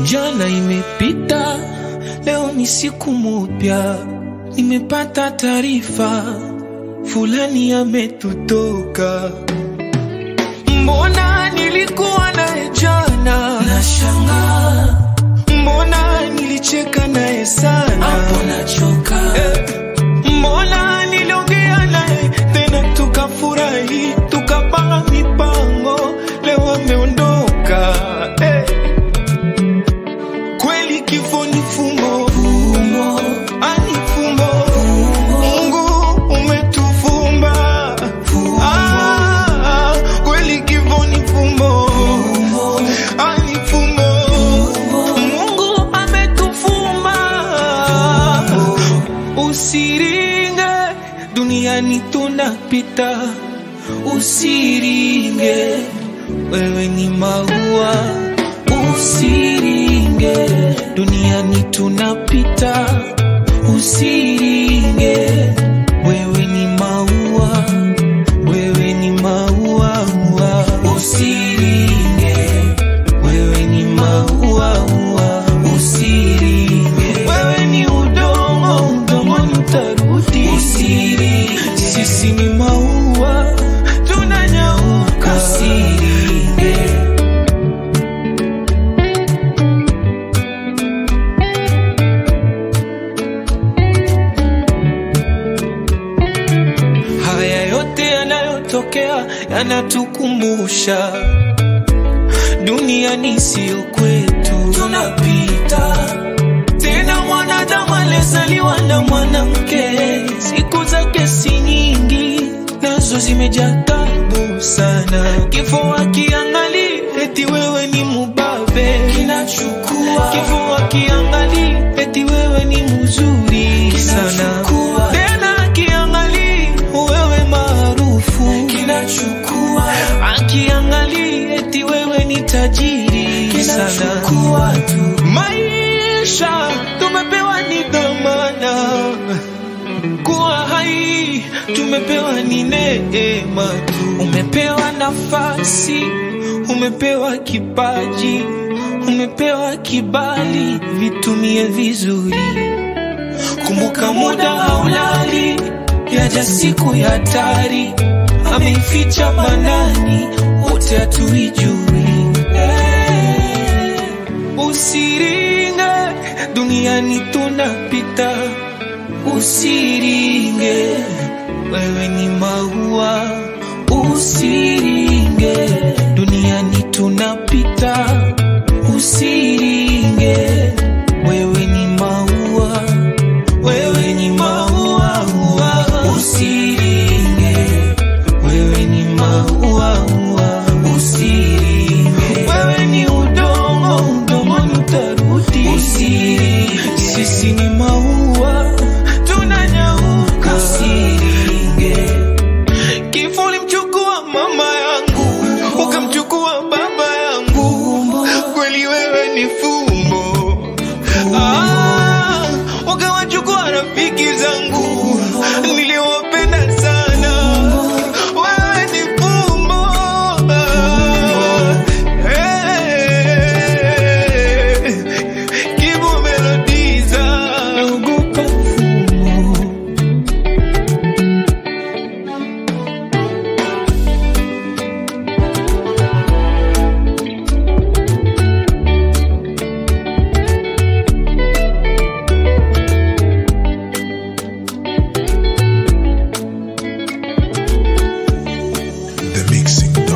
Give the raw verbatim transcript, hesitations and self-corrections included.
Jana imepita, leo ni siku mpya. Nimepata taarifa fulani ametutoka. Mbona nilikuwa naye jana, nashangaa. Mbona nilicheka naye sana, hapo nachoka. eh. Mbona niliongea naye tena tukafurahi, tukapanga mipango, leo ameondoka. eh. Kweli kifo ni fumbo, fumbo, ani fumbo, Mungu umetufumba. Ah, kweli kifo ni fumbo, ani fumbo, Mungu ametufumba. Usiringe, duniani tunapita. Usiringe, wewe ni maua. Usiringe, duniani tunapita. Usiringe, wewe ni maua. Wewe ni maua. Usiringe, wewe ni maua. Usiringe, wewe ni udongo, udongo utarudi. Usiringe, sisi ni maua, tunanyauka. Usiringe. Haya yote yanayotokea yanatukumbusha duniani sio kwetu, tunapita. Tena mwanadamu alizaliwa na mwanamke, siku zake si nyingi, nazo zimejaa taabu sana. Kifo akiangali eti wewe ni mubabe, kinachukua. Kifo akiangali eti wewe ni mzuri sana, tena akiangali wewe maarufu, kinachukua. Akiangali eti wewe ni tajiri sana, tu. Maisha tumepewa ni dhamana, kuwa hai tumepewa ni neema tu. Umepewa nafasi, umepewa kipaji, umepewa kibali, vitumie vizuri. Kumbuka muda haulali, yaja siku ya hatari. Ameificha manani, wote hatuijui. eh, Usiringe, duniani tunapita. Usiringe, wewe ni maua. Usiringe, duniani tunapita. Usiringe, wewe ni maua. Wewe ni maua. Usiringe, wewe ni maua. Usiringe, wewe ni udongo, udongo utarudi. Usiringe, sisi ni maua, tunanyauka. Usiringe. Kifo ulimchukua mama yangu, ukamchukua baba yangu, kweli wewe ni fumbo. Ah, ukawachukua rafiki zangu niliowapenda sana, wewe ni fumbo. Eh, Kibu Melodiza, naogopa fumbo. The mixing.